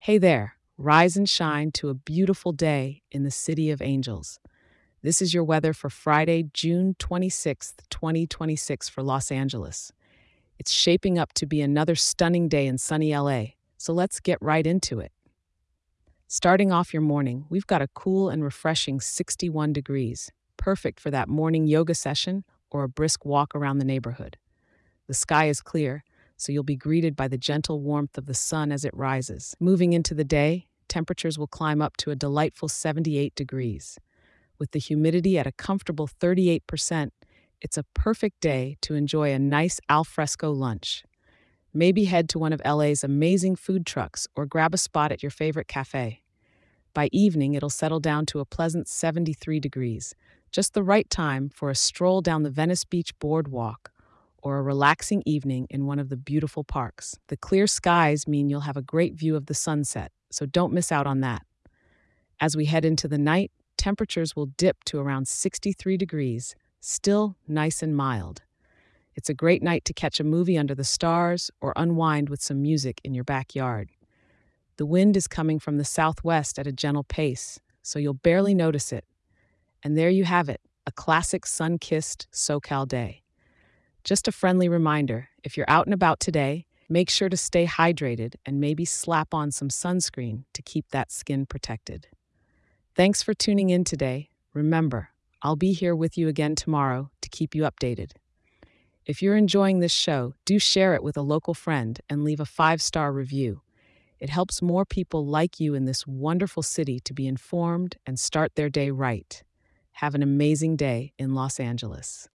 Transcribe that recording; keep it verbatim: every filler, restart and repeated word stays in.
Hey there, rise and shine to a beautiful day in the City of Angels. This is your weather for Friday, June twenty-sixth, twenty twenty-six for Los Angeles. It's shaping up to be another stunning day in sunny L A, so let's get right into it. Starting off your morning, we've got a cool and refreshing sixty-one degrees, perfect for that morning yoga session or a brisk walk around the neighborhood. The sky is clear, so you'll be greeted by the gentle warmth of the sun as it rises. Moving into the day, temperatures will climb up to a delightful seventy-eight degrees. With the humidity at a comfortable thirty-eight percent, it's a perfect day to enjoy a nice al fresco lunch. Maybe head to one of L A's amazing food trucks or grab a spot at your favorite cafe. By evening, it'll settle down to a pleasant seventy-three degrees, just the right time for a stroll down the Venice Beach boardwalk or a relaxing evening in one of the beautiful parks. The clear skies mean you'll have a great view of the sunset, so don't miss out on that. As we head into the night, temperatures will dip to around sixty-three degrees, still nice and mild. It's a great night to catch a movie under the stars or unwind with some music in your backyard. The wind is coming from the southwest at a gentle pace, so you'll barely notice it. And there you have it, a classic sun-kissed SoCal day. Just a friendly reminder, if you're out and about today, make sure to stay hydrated and maybe slap on some sunscreen to keep that skin protected. Thanks for tuning in today. Remember, I'll be here with you again tomorrow to keep you updated. If you're enjoying this show, do share it with a local friend and leave a five-star review. It helps more people like you in this wonderful city to be informed and start their day right. Have an amazing day in Los Angeles.